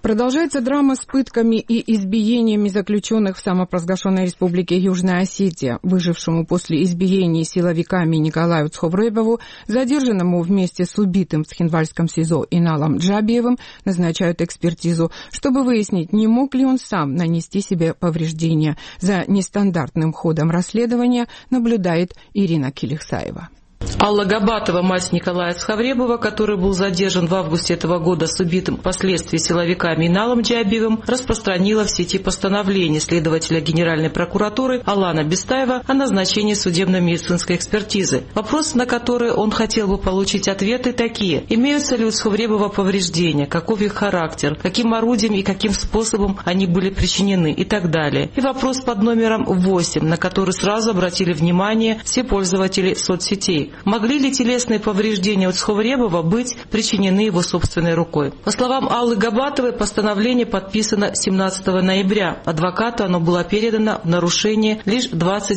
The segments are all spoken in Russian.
Продолжается драма с пытками и избиениями заключенных в самопровозглашенной республике Южная Осетия. Выжившему после избиений силовиками Николаю Цховребову, задержанному вместе с убитым в Цхинвальском СИЗО Иналом Джабиевым, назначают экспертизу, чтобы выяснить, не мог ли он сам нанести себе повреждения. За нестандартным ходом расследования наблюдает Ирина Килихсаева. Алла Габатова, мать Николая Цховребова, который был задержан в августе этого года с убитым впоследствии силовиками Иналом Джабиевым, распространила в сети постановление следователя Генеральной прокуратуры Алана Бестаева о назначении судебно-медицинской экспертизы. Вопросы, на которые он хотел бы получить ответы, такие: имеются ли у Цховребова повреждения, каков их характер, каким орудием и каким способом они были причинены и так далее. И вопрос под номером 8, на который сразу обратили внимание все пользователи соцсетей. Могли ли телесные повреждения у Цховребова быть причинены его собственной рукой? По словам Аллы Габатовой, постановление подписано 17 ноября. Адвокату оно было передано в нарушение лишь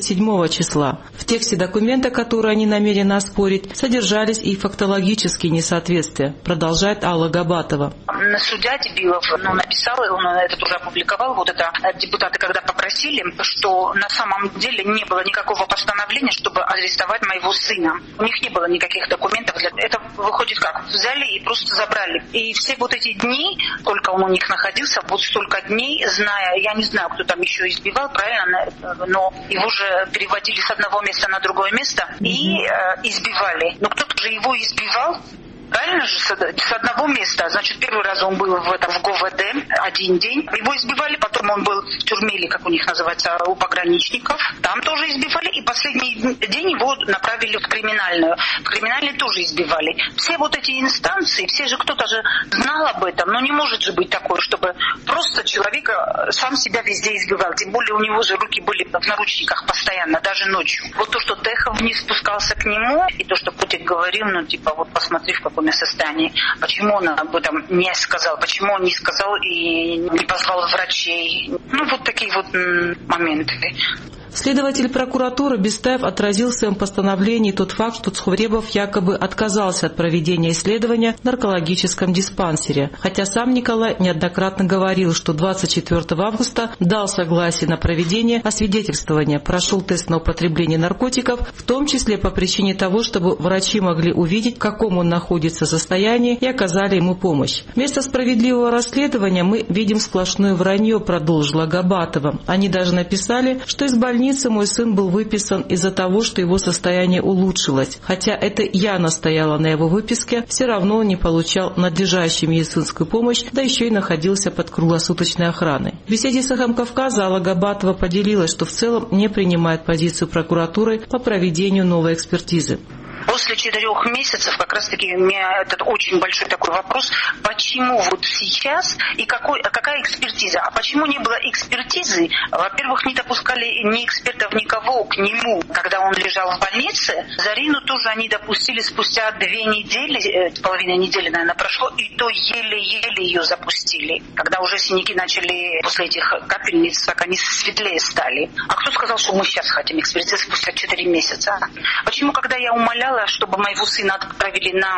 27 числа. В тексте документа, который они намерены оспорить, содержались и фактологические несоответствия, продолжает Алла Габатова. Судья Дебилов написал, он это уже опубликовал, депутаты когда попросили, что на самом деле не было никакого постановления, чтобы арестовать моего сына. У них не было никаких документов. Это выходит как? Взяли и просто забрали. И все эти дни, сколько он у них находился, столько дней, я не знаю, кто там еще избивал, правильно, но его же переводили с одного места на другое место и избивали. Но кто-то же его избивал. Правильно же, с одного места. Значит, первый раз он был в ГУВД 1 день. Его избивали, потом он был в тюрьме, или как у них называется, у пограничников. Там тоже избивали. И последний день его направили в криминальную. В криминальной тоже избивали. Все эти инстанции, все же кто-то же знал об этом. Но не может же быть такое, чтобы просто человек сам себя везде избивал. Тем более у него же руки были в наручниках постоянно, даже ночью. То, что Техов не спускался к нему, и то, что Путин говорил, посмотри, в каком состоянии. Почему он об этом не сказал? Почему он не сказал и не позвал врачей? Такие моменты. Следователь прокуратуры Бестаев отразил в своем постановлении тот факт, что Цховребов якобы отказался от проведения исследования в наркологическом диспансере, хотя сам Николай неоднократно говорил, что 24 августа дал согласие на проведение освидетельствования, прошел тест на употребление наркотиков, в том числе по причине того, чтобы врачи могли увидеть, в каком он находится состоянии, и оказали ему помощь. Вместо справедливого расследования мы видим сплошное вранье, продолжила Габатова. Они даже написали, что из больницы мой сын был выписан из-за того, что его состояние улучшилось. Хотя это я настояла на его выписке, все равно он не получал надлежащую медицинскую помощь, да еще и находился под круглосуточной охраной. В беседе с «Эхом Кавказа» Алла Габатова поделилась, что в целом не принимает позицию прокуратуры по проведению новой экспертизы. После 4 месяцев как раз-таки у меня этот очень большой такой вопрос, почему сейчас и какая экспертиза? А почему не было экспертизы? Во-первых, не допускали ни экспертов, никого к нему, когда он лежал в больнице. Зарину тоже они допустили спустя 2 недели, половина недели, наверное, прошло, и то еле-еле ее запустили. Когда уже синяки начали после этих капельниц, так они светлее стали. А кто сказал, что мы сейчас хотим экспертизу спустя 4 месяца? Почему, когда я умоляла, чтобы моего сына отправили на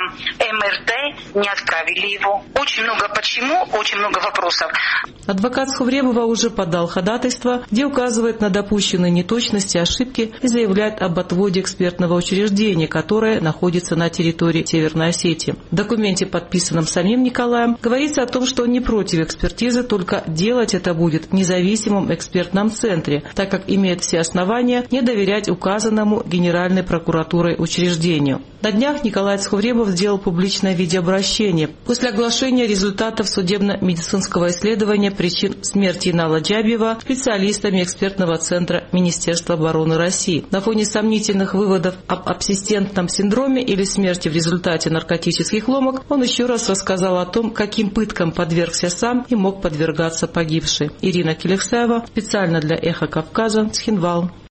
МРТ, не отправили его? Очень много почему, очень много вопросов. Адвокат Цховребова уже подал ходатайство, где указывает на допущенные неточности, ошибки и заявляет об отводе экспертного учреждения, которое находится на территории Северной Осетии. В документе, подписанном самим Николаем, говорится о том, что он не против экспертизы, только делать это будет в независимом экспертном центре, так как имеет все основания не доверять указанному Генеральной прокуратурой учреждению. На днях Николай Цховребов сделал публичное видеообращение после оглашения результатов судебно-медицинского исследования причин смерти Инала Джабиева специалистами экспертного центра Министерства обороны России. На фоне сомнительных выводов об абсистентном синдроме или смерти в результате наркотических ломок, он еще раз рассказал о том, каким пыткам подвергся сам и мог подвергаться погибший. Ирина Килихсаева, специально для «Эхо Кавказа», Цхинвал.